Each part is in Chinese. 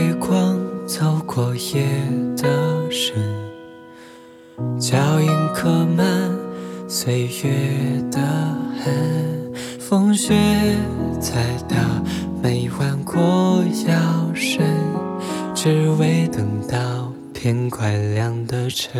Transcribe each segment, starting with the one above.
微光走过夜的深，脚印刻满岁月的痕，风雪再大没玩过摇身，只为等到天快亮的晨。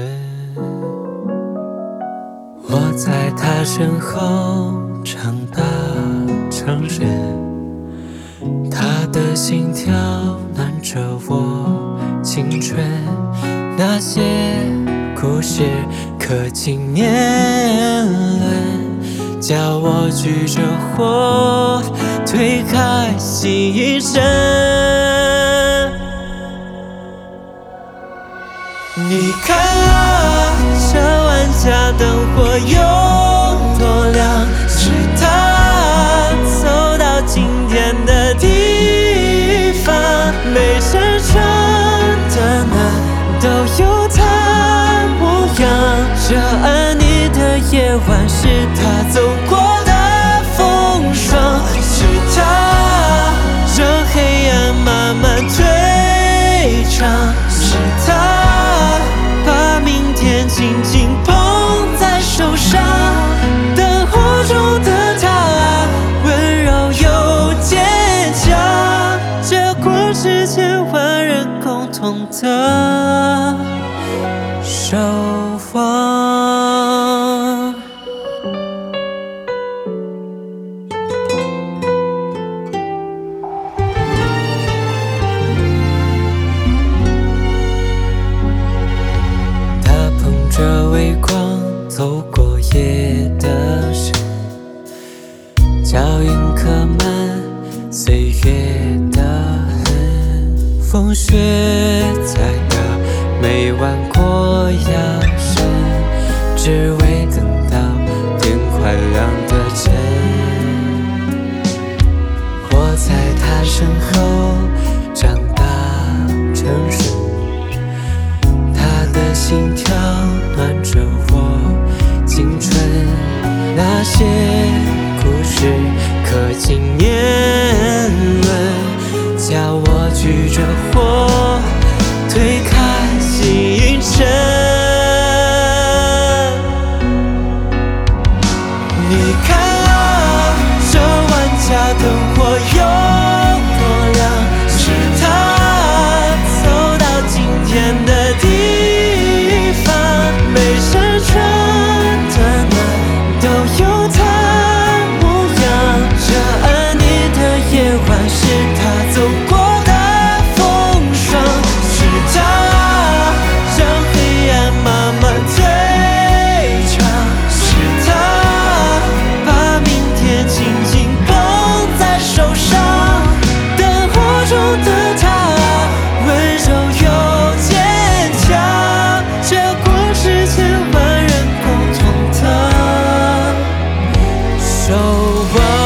我在他身后长大成人，他的心跳暖着我青春，那些故事刻进年轮，叫我举着火推开心声。你看啊，这万家灯火有多亮，是他走到今天的地方，每扇窗的门都有他模样，这安宁的夜晚是他走过的风霜，是他让黑暗慢慢退场，是他把明天紧紧捧在手上，灯火中的他温柔又坚强，这故事千万人共同的守望。他捧着微光走过夜的深，脚印刻满岁月的痕，风雪再大没玩过摇身，只为等到天快亮的晨。我在他身后长大成人，他的心跳暖着我青春，那些故事刻进年轮，叫我举着火推开星辰。你看啊，这万家灯火有多亮，是他走到今天的地方，每扇窗的门都有他模样，这安宁的夜晚是他走过的风霜，是他让黑暗慢慢退场，是他把明天紧紧绷在手上，灯火中的他温柔又坚强，这故事千万人共同的守望。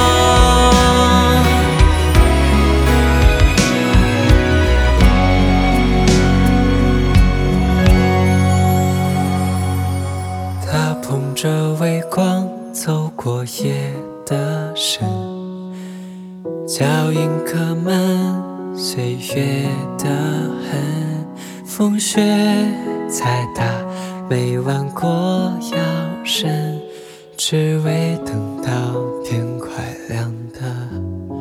他捧着微光走过夜的深，脚印刻满岁月的痕，风雪再大没玩过摇身，只为等到天快亮的